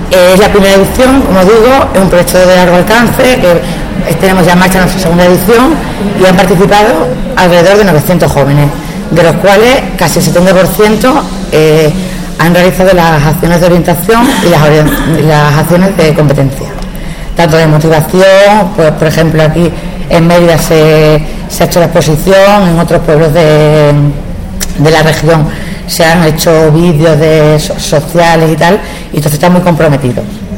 Es la primera edición, como digo, es un proyecto de largo alcance que tenemos ya en marcha nuestra segunda edición y han participado alrededor de 900 jóvenes, de los cuales casi el 70% han realizado las acciones de orientación y las acciones de competencia, tanto de motivación, pues por ejemplo aquí en Mérida se ha hecho la exposición, en otros pueblos de la región se han hecho vídeos sociales y tal, y entonces están muy comprometidos.